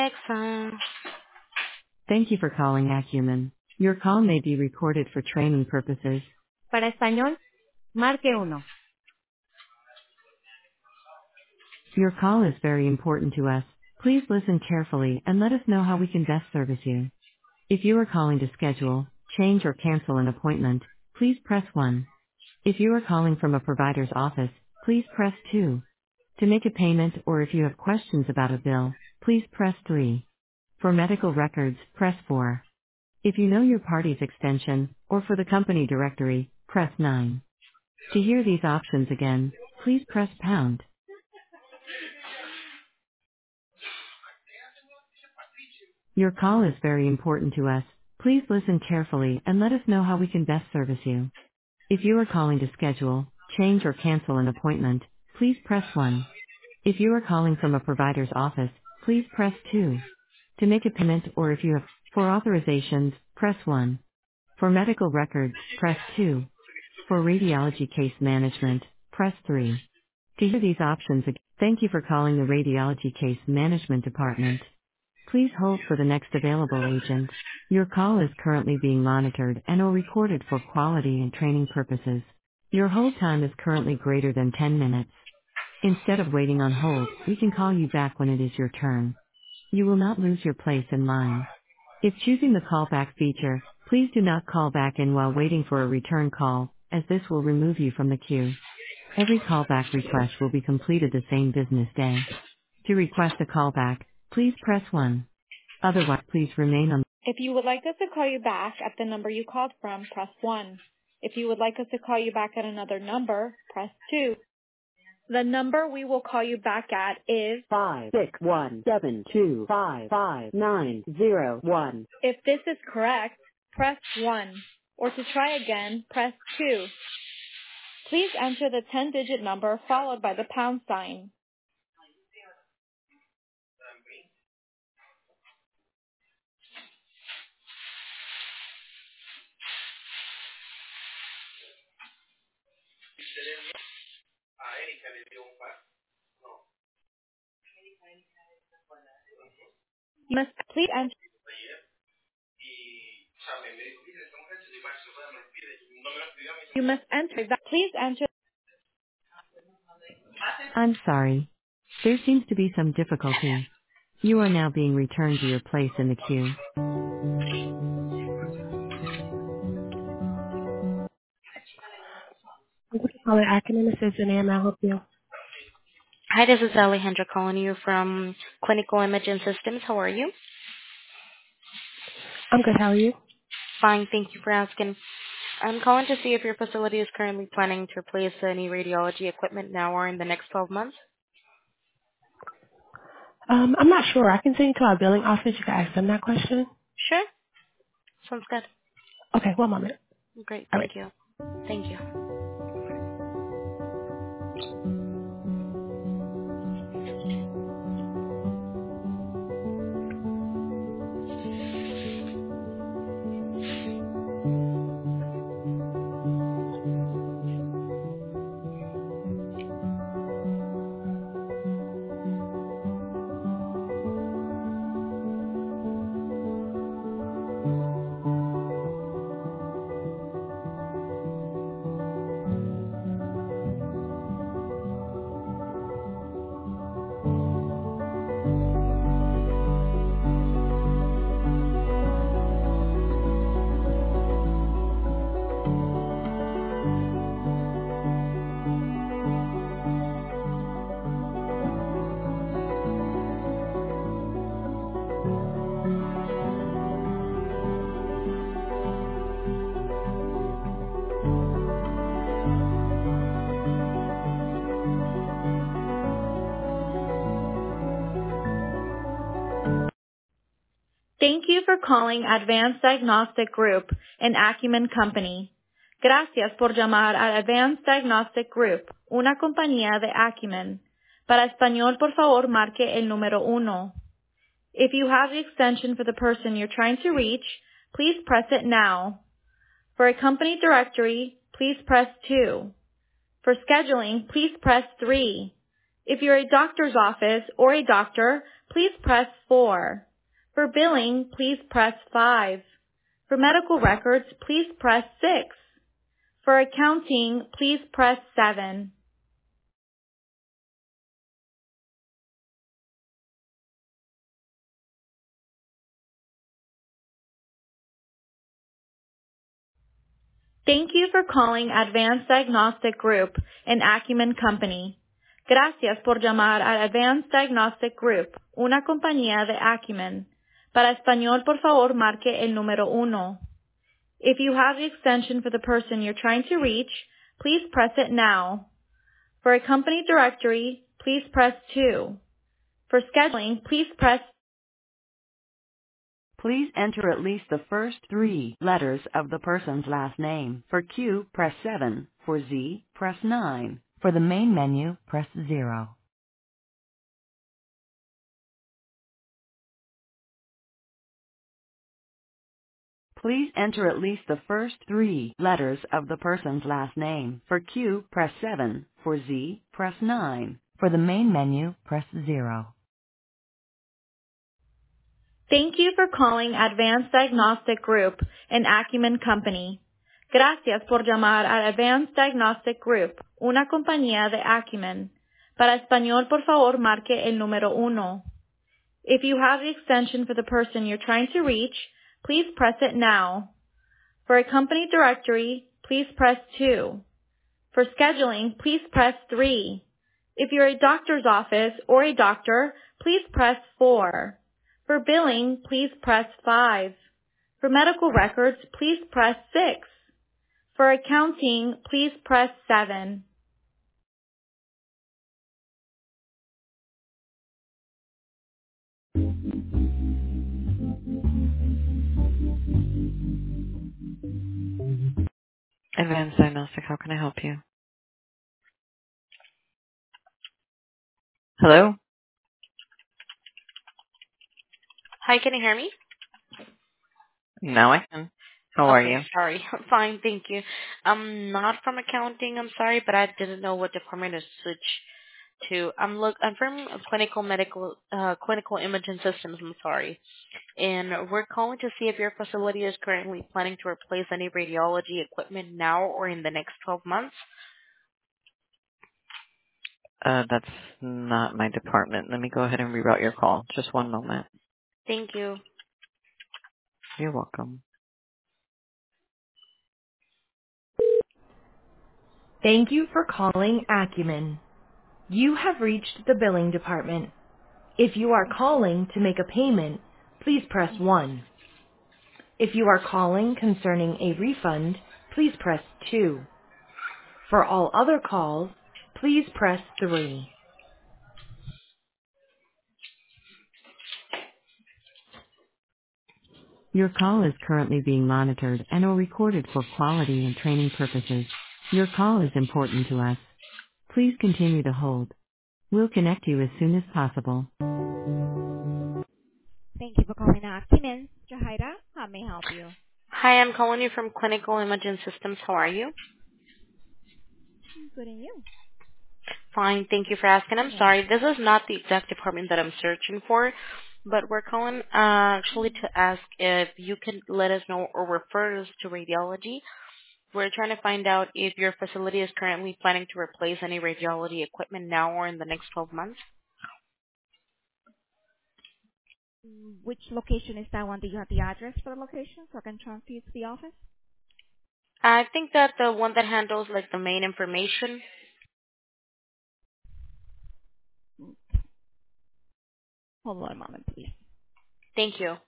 Alexa. Thank you for calling Acumen. Your call may be recorded for training purposes. Para español, marque uno. Your call is very important to us. Please listen carefully and let us know how we can best service you. If you are calling to schedule, change or cancel an appointment, please press 1. If you are calling from a provider's office, please press 2. To make a payment or if you have questions about a bill, please press 3. For medical records, press 4. If you know your party's extension, or for the company directory, press 9. To hear these options again, please press pound. Your call is very important to us. Please listen carefully and let us know how we can best service you. If you are calling to schedule, change or cancel an appointment, please press 1. If you are calling from a provider's office, please press 2. To make a payment or if you have, for authorizations, press 1. For medical records, press 2. For radiology case management, press 3. To hear these options again, thank you for calling the Radiology Case Management Department. Please hold for the next available agent. Your call is currently being monitored and or recorded for quality and training purposes. Your hold time is currently greater than 10 minutes. Instead of waiting on hold, we can call you back when it is your turn. You will not lose your place in line. If choosing the callback feature, please do not call back in while waiting for a return call, as this will remove you from the queue. Every callback request will be completed the same business day. To request a callback, please press 1. Otherwise, please remain on. If you would like us to call you back at the number you called from, press 1. If you would like us to call you back at another number, press 2. The number we will call you back at is 56172555901. If this is correct, press 1. Or to try again, press 2. Please enter the 10-digit number followed by the pound sign. You must please enter. You must enter that. Please enter. I'm sorry. There seems to be some difficulty. You are now being returned to your place in the queue. Thank you for calling Acumen. This is Janelle. May I help you? Hi, this is Alejandra calling you from Clinical Imaging Systems. How are you? I'm good. How are you? Fine, thank you for asking. I'm calling to see if your facility is currently planning to replace any radiology equipment now or in the next 12 months. I'm not sure. I can send you to our billing office. You can ask them that question. Sure. Sounds good. Okay, one moment. Great, All right. thank you. Thank you. Thank you for calling Advanced Diagnostic Group, an Acumen company. Gracias por llamar a Advanced Diagnostic Group, una compañía de Acumen. Para español, por favor, marque el número 1. If you have the extension for the person you're trying to reach, please press it now. For a company directory, please press 2. For scheduling, please press 3. If you're a doctor's office or a doctor, please press 4. For billing, please press 5. For medical records, please press 6. For accounting, please press 7. Thank you for calling Advanced Diagnostic Group and Acumen Company. Gracias por llamar a Advanced Diagnostic Group, una compañía de Acumen. Para español, por favor, marque el número 1. If you have the extension for the person you're trying to reach, please press it now. For a company directory, please press 2. For scheduling, please press. Please enter at least the first 3 letters of the person's last name. For Q, press 7. For Z, press 9. For the main menu, press 0. Please enter at least the first 3 letters of the person's last name. For Q, press 7. For Z, press 9. For the main menu, press 0. Thank you for calling Advanced Diagnostic Group and Acumen Company. Gracias por llamar a Advanced Diagnostic Group, una compañía de Acumen. Para español, por favor, marque el número 1. If you have the extension for the person you're trying to reach, please press it now. For a company directory, please press 2. For scheduling, please press 3. If you're a doctor's office or a doctor, please press 4. For billing, please press 5. For medical records, please press 6. For accounting, please press 7. Advanced Diagnostic, how can I help you? Hello? Hi, can you hear me? Now I can. How are you? Sorry. I'm fine, thank you. I'm not from accounting, I'm sorry, but I didn't know what department to switch to. I'm from clinical imaging systems, I'm sorry. And we're calling to see if your facility is currently planning to replace any radiology equipment now or in the next 12 months. That's not my department. Let me go ahead and reroute your call. Just one moment. Thank you. You're welcome. Thank you for calling Acumen. You have reached the billing department. If you are calling to make a payment, please press 1. If you are calling concerning a refund, please press 2. For all other calls, please press 3. Your call is currently being monitored and or recorded for quality and training purposes. Your call is important to us. Please continue to hold. We'll connect you as soon as possible. Thank you for calling Acumen. Jahaira, how may I help you? Hi, I'm calling you from Clinical Imaging Systems. How are you? Good, and you? Fine, thank you for asking. I'm sorry, this is not the exact department that I'm searching for, but we're calling actually to ask if you can let us know or refer us to radiology. We're trying to find out if your facility is currently planning to replace any radiology equipment now or in the next 12 months. Which location is that one? Do you have the address for the location so I can transfer you to the office? I think that the one that handles like the main information. Hold on a moment, please. Thank you.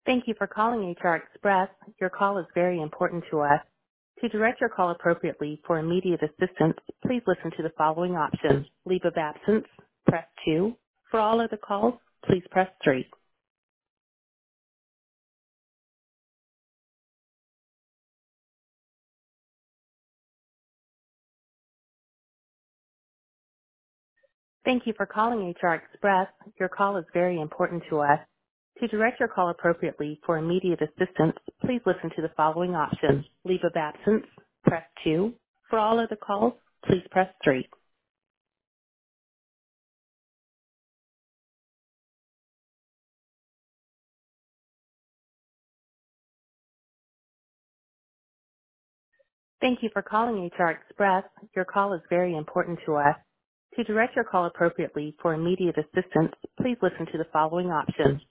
Thank you for calling HR Express. Your call is very important to us. To direct your call appropriately for immediate assistance, please listen to the following options. Leave of absence, press 2. For all other calls, please press 3. Thank you for calling HR Express. Your call is very important to us. To direct your call appropriately for immediate assistance, please listen to the following options. Leave of absence, press 2. For all other calls, please press 3. Thank you for calling HR Express. Your call is very important to us. To direct your call appropriately for immediate assistance, please listen to the following options.